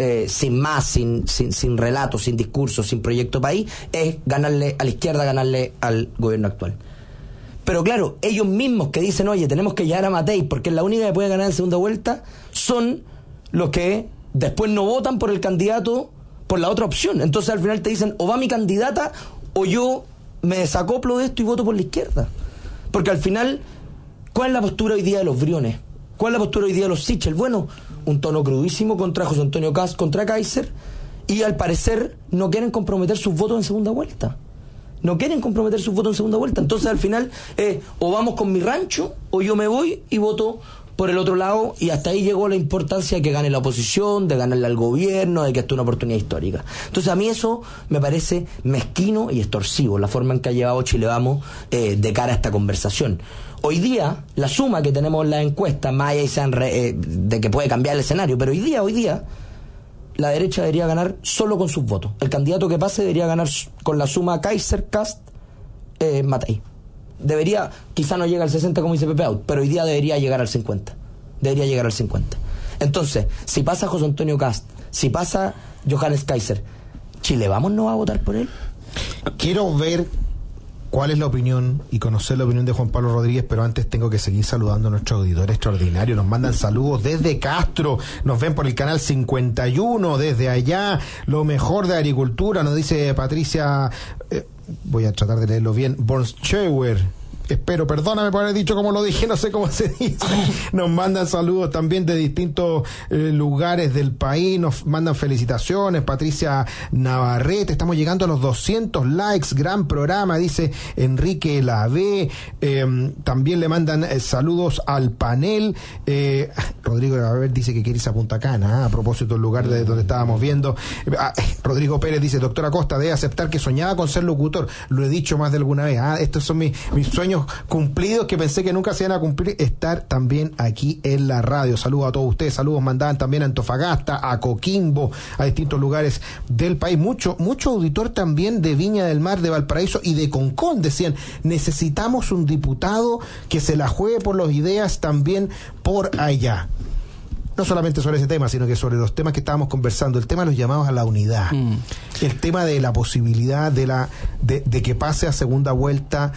sin relato, sin discurso, sin proyecto país, es ganarle a la izquierda, ganarle al gobierno actual. Pero claro, ellos mismos que dicen, oye, tenemos que llegar a Matei porque es la única que puede ganar en segunda vuelta, son los que después no votan por el candidato, por la otra opción. Entonces al final te dicen, o va mi candidata o yo me desacoplo de esto y voto por la izquierda. Porque al final, ¿cuál es la postura hoy día de los Briones? ¿Cuál es la postura hoy día de los Sichel? Bueno, un tono crudísimo contra José Antonio Kast, contra Kaiser, y al parecer no quieren comprometer sus votos en segunda vuelta. Entonces al final, o vamos con mi rancho o yo me voy y voto por el otro lado, y hasta ahí llegó la importancia de que gane la oposición, de ganarle al gobierno, de que esto es una oportunidad histórica. Entonces a mí eso me parece mezquino y extorsivo, la forma en que ha llevado Chile Vamos de cara a esta conversación. Hoy día, la suma que tenemos en las encuestas, más allá de que puede cambiar el escenario, pero hoy día, la derecha debería ganar solo con sus votos. El candidato que pase debería ganar con la suma Kaiser, Kast, Matei. Debería, quizá no llega al 60 como dice Pepe Out, pero hoy día debería llegar al 50. Entonces, si pasa José Antonio Kast, si pasa Johannes Kaiser, ¿Chile Vamos no va a votar por él? Quiero ver cuál es la opinión y conocer la opinión de Juan Pablo Rodríguez, pero antes tengo que seguir saludando a nuestro auditor extraordinario. Nos mandan saludos desde Castro, nos ven por el canal 51 desde allá, lo mejor de agricultura, nos dice Patricia, voy a tratar de leerlo bien, Bornscheuer. espero, perdóname por haber dicho como lo dije, no sé cómo se dice. Nos mandan saludos también de distintos lugares del país, nos mandan felicitaciones. Patricia Navarrete, estamos llegando a los 200 likes, gran programa, dice Enrique Lavé. También le mandan saludos al panel. Rodrigo dice que quiere irse a Punta Cana, a propósito del lugar de donde estábamos viendo. Rodrigo Pérez dice: doctora Costa, debe aceptar que soñaba con ser locutor. Lo he dicho más de alguna vez. Estos son mis sueños cumplidos que pensé que nunca se iban a cumplir, estar también aquí en la radio. Saludos a todos ustedes, saludos mandaban también a Antofagasta, a Coquimbo, a distintos lugares del país. Mucho auditor también de Viña del Mar, de Valparaíso y de Concón. Decían, necesitamos un diputado que se la juegue por las ideas también por allá. No solamente sobre ese tema, sino que sobre los temas que estábamos conversando, el tema de los llamados a la unidad, el tema de la posibilidad de que pase a segunda vuelta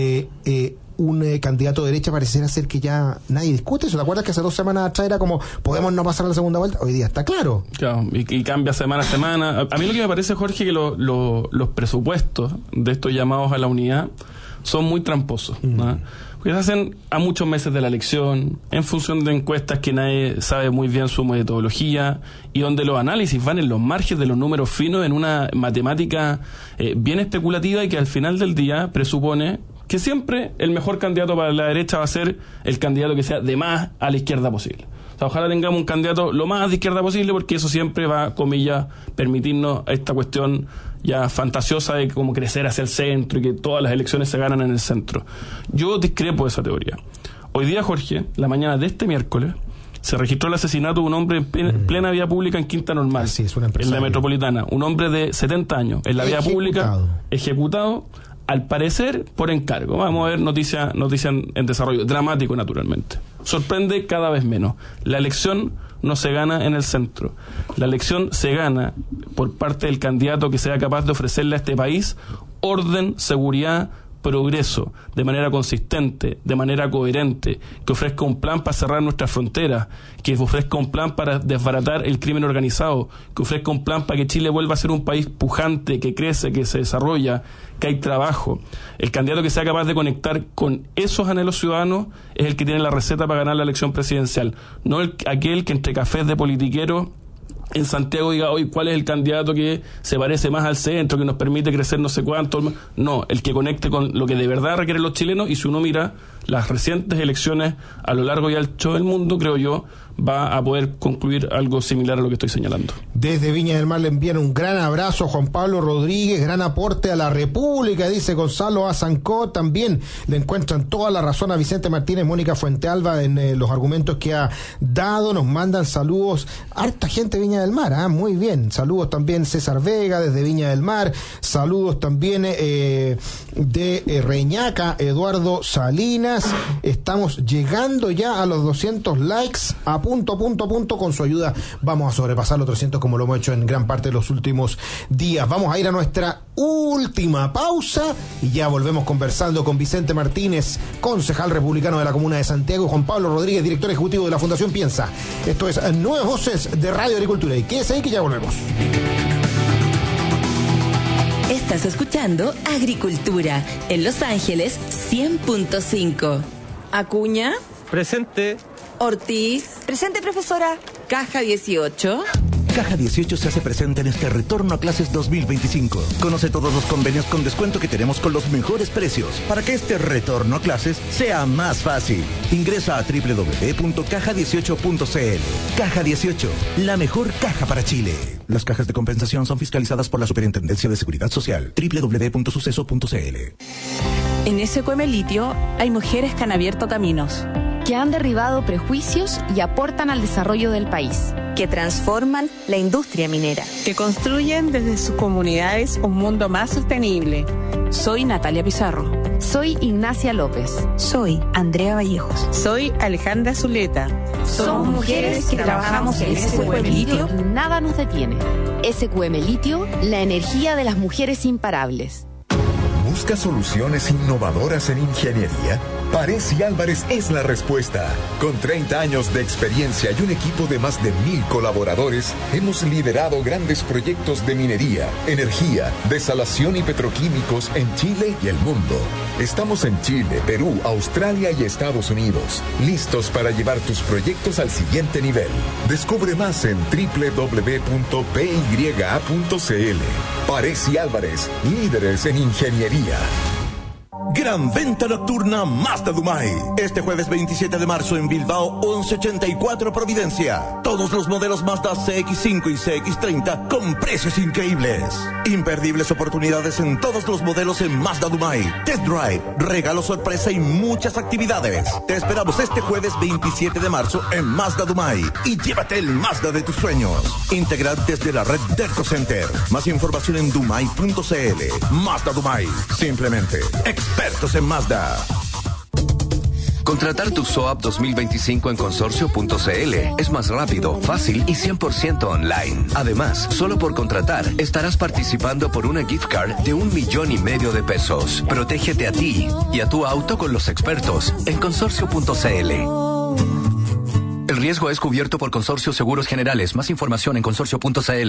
un candidato de derecha. Pareciera ser que ya nadie discute eso. ¿Te acuerdas que hace 2 semanas atrás era como, podemos no pasar a la segunda vuelta? Hoy día está claro. Claro, y cambia semana a semana. A mí lo que me parece, Jorge, que los presupuestos de estos llamados a la unidad son muy tramposos, ¿no? Porque se hacen a muchos meses de la elección, en función de encuestas que nadie sabe muy bien su metodología, y donde los análisis van en los márgenes de los números finos, en una matemática bien especulativa, y que al final del día presupone que siempre el mejor candidato para la derecha va a ser el candidato que sea de más a la izquierda posible. O sea, ojalá tengamos un candidato lo más de izquierda posible, porque eso siempre va, comillas, permitirnos esta cuestión ya fantasiosa de cómo crecer hacia el centro y que todas las elecciones se ganan en el centro. Yo discrepo de esa teoría. Hoy día, Jorge, la mañana de este miércoles, se registró el asesinato de un hombre en plena vía pública en Quinta Normal, en la metropolitana. Un hombre de 70 años en la vía pública, ejecutado, al parecer por encargo. Vamos a ver noticia en desarrollo. Dramático, naturalmente. Sorprende cada vez menos. La elección no se gana en el centro. La elección se gana por parte del candidato que sea capaz de ofrecerle a este país orden, seguridad, progreso, de manera consistente, de manera coherente, que ofrezca un plan para cerrar nuestras fronteras, que ofrezca un plan para desbaratar el crimen organizado, que ofrezca un plan para que Chile vuelva a ser un país pujante, que crece, que se desarrolla, que hay trabajo. El candidato que sea capaz de conectar con esos anhelos ciudadanos es el que tiene la receta para ganar la elección presidencial, no aquel que entre cafés de politiqueros en Santiago diga, hoy, ¿cuál es el candidato que se parece más al centro, que nos permite crecer no sé cuánto? No, el que conecte con lo que de verdad requieren los chilenos. Y si uno mira las recientes elecciones a lo largo y ancho del mundo, creo yo, va a poder concluir algo similar a lo que estoy señalando. Desde Viña del Mar le envían un gran abrazo a Juan Pablo Rodríguez, gran aporte a la República, dice Gonzalo Azancó. También le encuentran toda la razón a Vicente Martínez, Mónica Fuentealba en los argumentos que ha dado. Nos mandan saludos, harta gente de Viña del Mar, muy bien. Saludos también César Vega desde Viña del Mar. Saludos también de Reñaca, Eduardo Salinas. Estamos llegando ya a los 200 likes, a punto. Con su ayuda vamos a sobrepasar los 300 como lo hemos hecho en gran parte de los últimos días. Vamos a ir a nuestra última pausa y ya volvemos conversando con Vicente Martínez, concejal republicano de la Comuna de Santiago, y Juan Pablo Rodríguez, director ejecutivo de la Fundación Piensa. Esto es Nuevas Voces de Radio Agricultura, y quédese ahí que ya volvemos. Estás escuchando Agricultura en Los Ángeles 100.5. Acuña. Presente. Ortiz. Presente, profesora. Caja 18. Caja 18 se hace presente en este retorno a clases 2025. Conoce todos los convenios con descuento que tenemos con los mejores precios para que este retorno a clases sea más fácil. Ingresa a www.caja18.cl. Caja 18, la mejor caja para Chile. Las cajas de compensación son fiscalizadas por la Superintendencia de Seguridad Social. www.suceso.cl. En SQM Litio hay mujeres que han abierto caminos, que han derribado prejuicios y aportan al desarrollo del país, que transforman la industria minera, que construyen desde sus comunidades un mundo más sostenible. Soy Natalia Pizarro. Soy Ignacia López. Soy Andrea Vallejos. Soy Alejandra Zuleta. Somos mujeres que trabajamos en SQM Litio y nada nos detiene. SQM Litio, la energía de las mujeres imparables. ¿Busca soluciones innovadoras en ingeniería? Párez y Álvarez es la respuesta. Con 30 años de experiencia y un equipo de más de 1,000 colaboradores, hemos liderado grandes proyectos de minería, energía, desalación y petroquímicos en Chile y el mundo. Estamos en Chile, Perú, Australia y Estados Unidos, listos para llevar tus proyectos al siguiente nivel. Descubre más en www.pya.cl. Párez y Álvarez, líderes en ingeniería. Gran venta nocturna Mazda Dumay. Este jueves 27 de marzo en Bilbao 1184 Providencia. Todos los modelos Mazda CX5 y CX30 con precios increíbles. Imperdibles oportunidades en todos los modelos en Mazda Dumay. Test drive, regalo sorpresa y muchas actividades. Te esperamos este jueves 27 de marzo en Mazda Dumay y llévate el Mazda de tus sueños. Integrantes de la red Derco Center. Más información en dumay.cl. Mazda Dumay. Simplemente expertos en Mazda. Contratar tu SOAP 2025 en consorcio.cl es más rápido, fácil y 100% online. Además, solo por contratar estarás participando por una gift card de 1,5 millones de pesos. Protégete a ti y a tu auto con los expertos en consorcio.cl. El riesgo es cubierto por Consorcio Seguros Generales. Más información en consorcio.cl.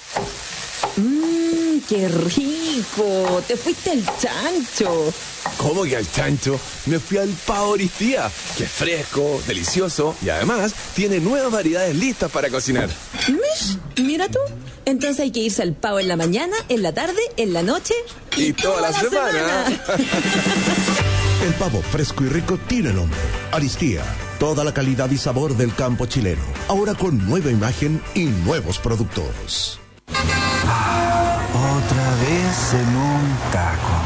¡Qué rico! ¡Te fuiste al chancho! ¿Cómo que al chancho? Me fui al Pavo Oristía, que es fresco, delicioso y además tiene nuevas variedades listas para cocinar. Mira tú. Entonces hay que irse al Pavo en la mañana, en la tarde, en la noche y toda la semana. El pavo fresco y rico tiene nombre. Aristía. Toda la calidad y sabor del campo chileno. Ahora con nueva imagen y nuevos productos. Otra vez en un taco.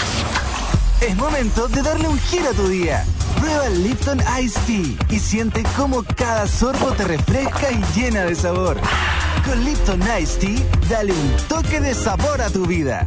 Es momento de darle un giro a tu día. Prueba el Lipton Iced Tea y siente cómo cada sorbo te refresca y llena de sabor. Con Lipton Iced Tea, dale un toque de sabor a tu vida.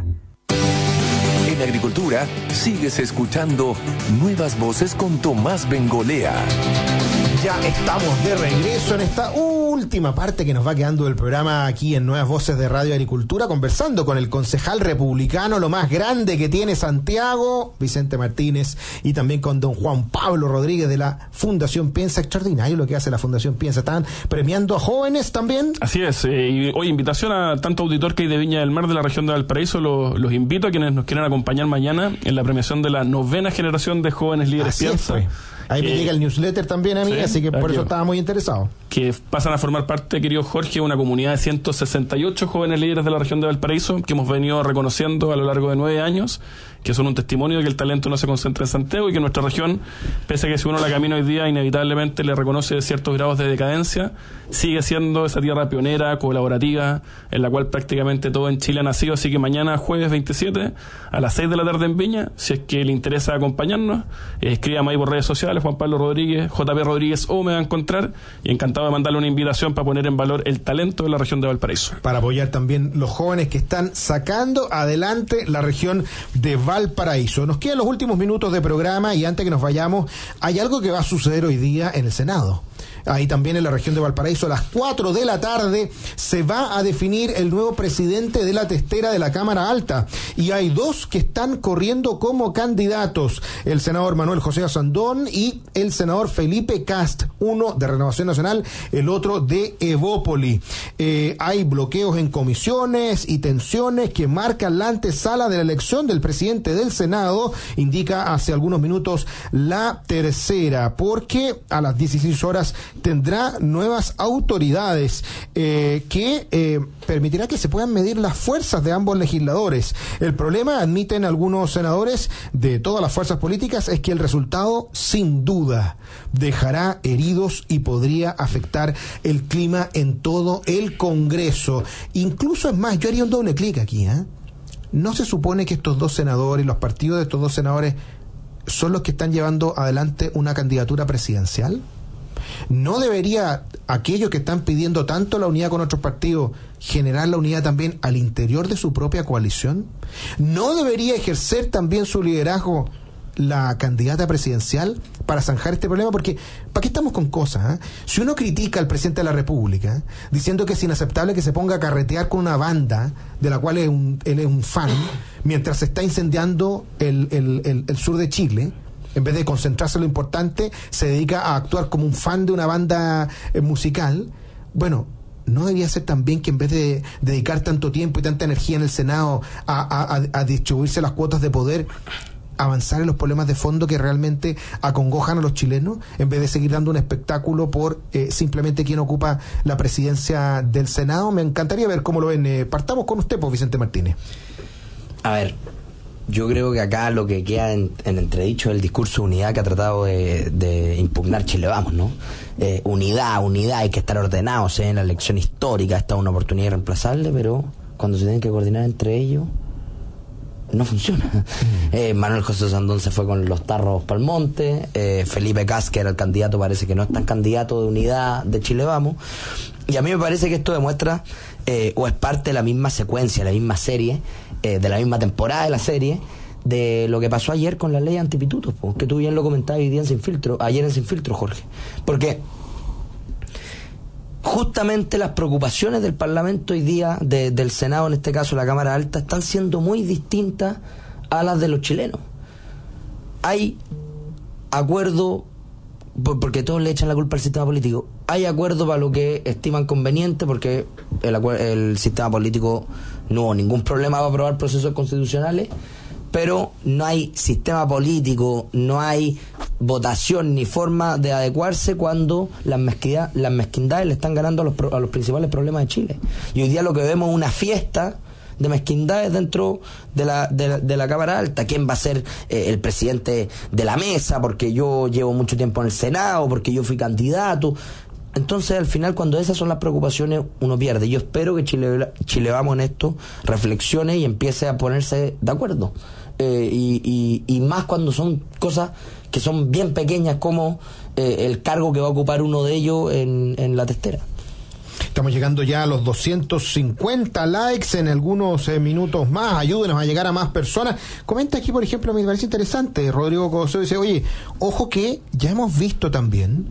En Agricultura, sigues escuchando Nuevas Voces con Tomás Bengolea. Ya estamos de regreso en esta última parte que nos va quedando del programa aquí en Nuevas Voces de Radio Agricultura, conversando con el concejal republicano, lo más grande que tiene Santiago, Vicente Martínez, y también con don Juan Pablo Rodríguez de la Fundación Piensa. Extraordinario lo que hace la Fundación Piensa. Están premiando a jóvenes también. Así es. Y hoy invitación a tanto auditor que hay de Viña del Mar, de la región de Valparaíso. Los invito a quienes nos quieran acompañar mañana en la premiación de la 9ª generación de jóvenes líderes Así Piensa. Ahí me llega el newsletter también a mí, sí, así que por eso estaba muy interesado. Que pasan a formar parte, querido Jorge, una comunidad de 168 jóvenes líderes de la región de Valparaíso que hemos venido reconociendo a lo largo de 9 años, que son un testimonio de que el talento no se concentra en Santiago y que nuestra región, pese a que si uno la camina hoy día, inevitablemente le reconoce ciertos grados de decadencia, sigue siendo esa tierra pionera, colaborativa, en la cual prácticamente todo en Chile ha nacido. Así que mañana, jueves 27, a las 6 de la tarde en Viña, si es que le interesa acompañarnos, escríbame ahí por redes sociales, Juan Pablo Rodríguez, JP Rodríguez, o me va a encontrar, y encantado de mandarle una invitación para poner en valor el talento de la región de Valparaíso. Para apoyar también los jóvenes que están sacando adelante la región de Valparaíso. Nos quedan los últimos minutos de programa y antes que nos vayamos, hay algo que va a suceder hoy día en el Senado. Ahí también en la región de Valparaíso, a las 4 de la tarde, se va a definir el nuevo presidente de la testera de la Cámara Alta. Y hay dos que están corriendo como candidatos: el senador Manuel José Asandón y el senador Felipe Cast, uno de Renovación Nacional, el otro de Evópoli. Hay bloqueos en comisiones y tensiones que marcan la antesala de la elección del presidente del Senado, indica hace algunos minutos La Tercera, porque a las 16 horas tendrá nuevas autoridades que permitirá que se puedan medir las fuerzas de ambos legisladores. El problema, admiten algunos senadores de todas las fuerzas políticas, es que el resultado sin duda dejará heridos y podría afectar el clima en todo el Congreso. Incluso, es más, yo haría un doble clic aquí, ¿No se supone que estos dos senadores, los partidos de estos dos senadores, son los que están llevando adelante una candidatura presidencial? ¿No debería aquellos que están pidiendo tanto la unidad con otros partidos generar la unidad también al interior de su propia coalición? ¿No debería ejercer también su liderazgo la candidata presidencial para zanjar este problema? Porque, ¿para qué estamos con cosas? Si uno critica al presidente de la República diciendo que es inaceptable que se ponga a carretear con una banda de la cual él es un fan, mientras se está incendiando el sur de Chile, en vez de concentrarse en lo importante, se dedica a actuar como un fan de una banda musical. Bueno, ¿no debería ser también que en vez de dedicar tanto tiempo y tanta energía en el Senado a distribuirse las cuotas de poder, avanzar en los problemas de fondo que realmente acongojan a los chilenos, en vez de seguir dando un espectáculo por simplemente quien ocupa la presidencia del Senado? Me encantaría ver cómo lo ven. Partamos con usted, pues, Vicente Martínez. A ver, yo creo que acá lo que queda en entredicho es el discurso de unidad que ha tratado de impugnar Chile Vamos, ¿no? Unidad, hay que estar ordenados en la elección histórica, esta es una oportunidad irreemplazable, pero cuando se tienen que coordinar entre ellos, no funciona. Manuel José Sandón se fue con los tarros pa'l monte, Felipe Cas, que era el candidato, parece que no es tan candidato de unidad de Chile Vamos, y a mí me parece que esto demuestra, o es parte de la misma secuencia, la misma serie, de la misma temporada de la serie, de lo que pasó ayer con la ley antipitutos, que tú bien lo comentabas ayer en Sin Filtro, Jorge, porque justamente las preocupaciones del Parlamento hoy día, del Senado, en este caso la Cámara Alta, están siendo muy distintas a las de los chilenos. Hay acuerdo, porque todos le echan la culpa al sistema político, hay acuerdo para lo que estiman conveniente, porque el sistema político no hubo ningún problema para aprobar procesos constitucionales, pero no hay sistema político, no hay votación ni forma de adecuarse cuando las mezquindades le están ganando a los principales problemas de Chile. Y hoy día lo que vemos es una fiesta de mezquindades dentro de la Cámara Alta. ¿Quién va a ser el presidente de la mesa? Porque yo llevo mucho tiempo en el Senado, porque yo fui candidato. Entonces, al final, cuando esas son las preocupaciones, uno pierde. Yo espero que Chile Vamos en esto reflexione y empiece a ponerse de acuerdo. Y más cuando son cosas que son bien pequeñas, como el cargo que va a ocupar uno de ellos en la testera. Estamos llegando ya a los 250 likes en algunos minutos más. Ayúdenos a llegar a más personas. Comenta aquí, por ejemplo, me parece interesante, Rodrigo Cosio dice, oye, ojo que ya hemos visto también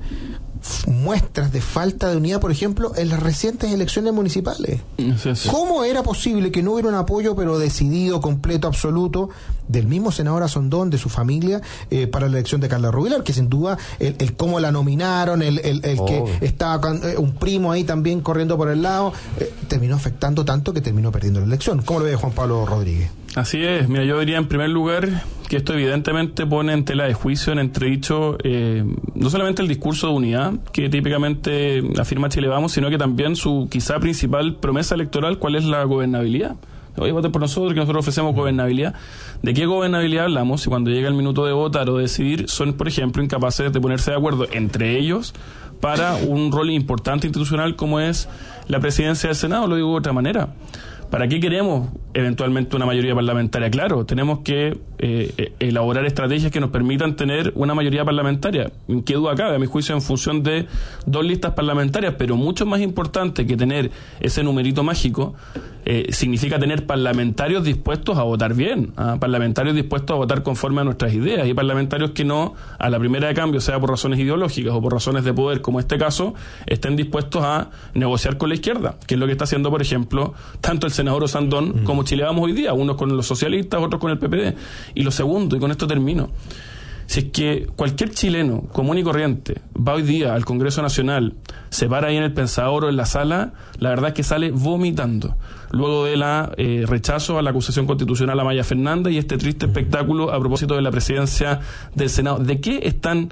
muestras de falta de unidad, por ejemplo, en las recientes elecciones municipales. ¿Cómo era posible que no hubiera un apoyo, pero decidido, completo, absoluto, del mismo senador Asondón, de su familia, para la elección de Carla Rubilar, que sin duda el cómo la nominaron, que estaba con, un primo ahí también corriendo por el lado, terminó afectando tanto que terminó perdiendo la elección? ¿Cómo lo ve Juan Pablo Rodríguez? Así es, mira, yo diría en primer lugar que esto evidentemente pone en tela de juicio, en entredicho, no solamente el discurso de unidad que típicamente afirma Chile Vamos, sino que también su quizá principal promesa electoral, ¿cuál es la gobernabilidad? Oye, voten por nosotros, que nosotros ofrecemos gobernabilidad. ¿De qué gobernabilidad hablamos? Si cuando llega el minuto de votar o decidir, son, por ejemplo, incapaces de ponerse de acuerdo entre ellos para un rol importante institucional como es la presidencia del Senado, lo digo de otra manera. ¿Para qué queremos eventualmente una mayoría parlamentaria? Claro, tenemos que elaborar estrategias que nos permitan tener una mayoría parlamentaria. ¿En qué duda cabe? A mi juicio, en función de 2 listas parlamentarias, pero mucho más importante que tener ese numerito mágico, significa tener parlamentarios dispuestos a votar bien, parlamentarios dispuestos a votar conforme a nuestras ideas, y parlamentarios que no, a la primera de cambio, sea por razones ideológicas o por razones de poder, como este caso, estén dispuestos a negociar con la izquierda, que es lo que está haciendo, por ejemplo, tanto el senador Osandón como Chile Vamos hoy día, unos con los socialistas, otros con el PPD. Y lo segundo, y con esto termino, si es que cualquier chileno común y corriente va hoy día al Congreso Nacional, se para ahí en el Pensador o en la sala, la verdad es que sale vomitando, luego de la rechazo a la acusación constitucional a Maya Fernández y este triste espectáculo a propósito de la presidencia del Senado. ¿De qué están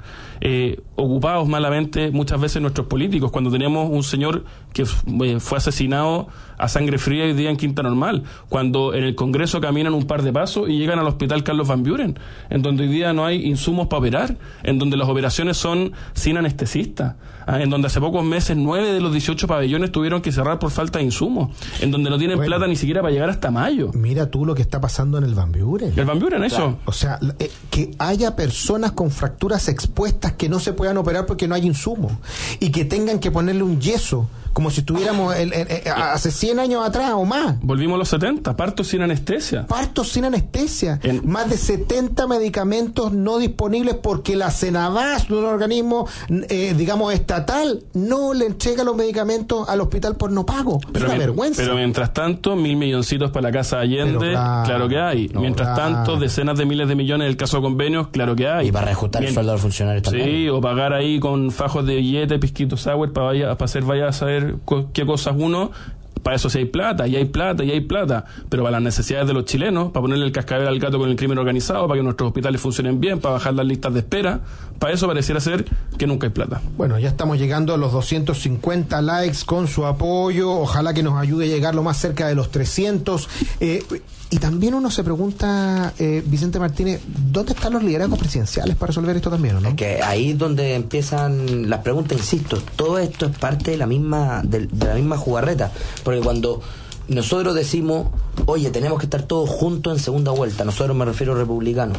ocupados malamente muchas veces nuestros políticos cuando tenemos un señor que fue asesinado a sangre fría hoy día en Quinta Normal, cuando en el Congreso caminan un par de pasos y llegan al hospital Carlos Van Buren, en donde hoy día no hay insumos para operar, en donde las operaciones son sin anestesista, en donde hace pocos meses 9 de los 18 pabellones tuvieron que cerrar por falta de insumos, en donde no tienen plata ni siquiera para llegar hasta mayo. Mira tú lo que está pasando en el Van Buren. El Van Buren, eso. Claro. O sea, que haya personas con fracturas expuestas que no se puedan operar porque no hay insumos, y que tengan que ponerle un yeso como si estuviéramos hace 100 años atrás o más. Volvimos a los 70, partos sin anestesia. Partos sin anestesia. Más de 70 medicamentos no disponibles porque la Senabas, un organismo, digamos, estatal, no le entrega los medicamentos al hospital por no pago. Es una vergüenza. Pero mientras tanto, 1.000 milloncitos para la Casa Allende, claro que hay. Mientras tanto, decenas de miles de millones del caso convenios, claro que hay. Y para reajustar el sueldo de los funcionarios también. Sí, o pagar ahí con fajos de billetes, pisquito sour, para hacer vaya a saber qué cosas uno. Para eso sí hay plata, y hay plata, y hay plata. Pero para las necesidades de los chilenos, para ponerle el cascabel al gato con el crimen organizado, para que nuestros hospitales funcionen bien, para bajar las listas de espera, para eso pareciera ser que nunca hay plata. Bueno, ya estamos llegando a los 250 likes con su apoyo. Ojalá que nos ayude a llegar lo más cerca de los 300. Y también uno se pregunta, Vicente Martínez, ¿dónde están los liderazgos presidenciales para resolver esto también, o no? Es que ahí es donde empiezan las preguntas, insisto. Todo esto es parte de la misma jugarreta. Porque cuando nosotros decimos, oye, tenemos que estar todos juntos en segunda vuelta, nosotros me refiero a republicanos,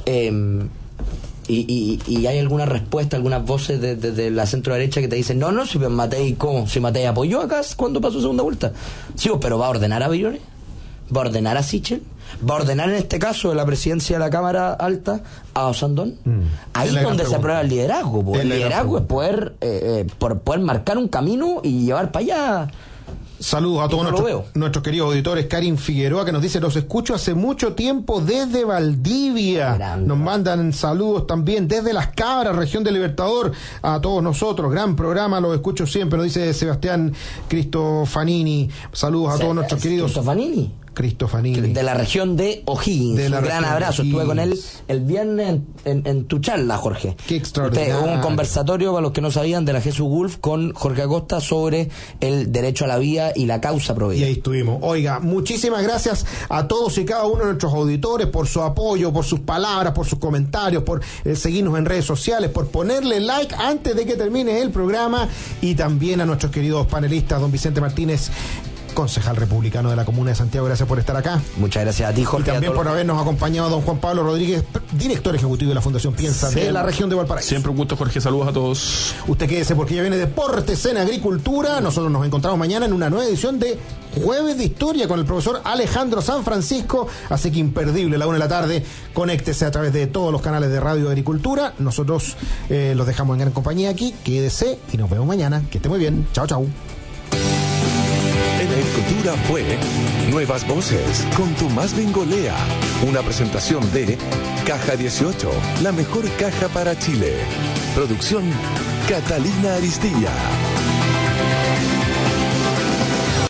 y hay alguna respuesta, algunas voces de la centro derecha que te dicen, no, si Matei, ¿cómo? Si Matei apoyó acá cuando pasó segunda vuelta. Sí, pero ¿va a ordenar a Briones? ¿Va a ordenar a Sichel? ¿Va a ordenar en este caso de la presidencia de la Cámara Alta a Osandón? Ahí es donde se aprueba el liderazgo. El liderazgo es poder marcar un camino y llevar para allá. Saludos a todos nuestros queridos auditores. Karin Figueroa, que nos dice, los escucho hace mucho tiempo desde Valdivia. Grande. Nos mandan saludos también desde Las Cabras, región del Libertador, a todos nosotros. Gran programa, los escucho siempre, nos dice Sebastián Cristofanini. Saludos a todos nuestros queridos. Cristofanini. De la región de O'Higgins. Un gran abrazo. Estuve con él el viernes en tu charla, Jorge. Qué extraordinario. Un conversatorio, para los que no sabían, de la Jesús Wolf con Jorge Acosta sobre el derecho a la vida y la causa provida. Y ahí estuvimos. Oiga, muchísimas gracias a todos y cada uno de nuestros auditores por su apoyo, por sus palabras, por sus comentarios, por seguirnos en redes sociales, por ponerle like antes de que termine el programa, y también a nuestros queridos panelistas, don Vicente Martínez, concejal republicano de la Comuna de Santiago, gracias por estar acá. Muchas gracias a ti, Jorge. Y también por habernos acompañado a don Juan Pablo Rodríguez, director ejecutivo de la Fundación Piensa de la región de Valparaíso. Siempre un gusto, Jorge. Saludos a todos. Usted quédese porque ya viene Deportes en Agricultura. Nosotros nos encontramos mañana en una nueva edición de Jueves de Historia con el profesor Alejandro San Francisco. Así que imperdible, a la 1 de la tarde. Conéctese a través de todos los canales de Radio Agricultura. Nosotros los dejamos en gran compañía aquí. Quédese y nos vemos mañana. Que esté muy bien. Chao, chao. En Agricultura fue Nuevas Voces con Tomás Bengolea. Una presentación de Caja 18, la mejor caja para Chile. Producción Catalina Aristilla.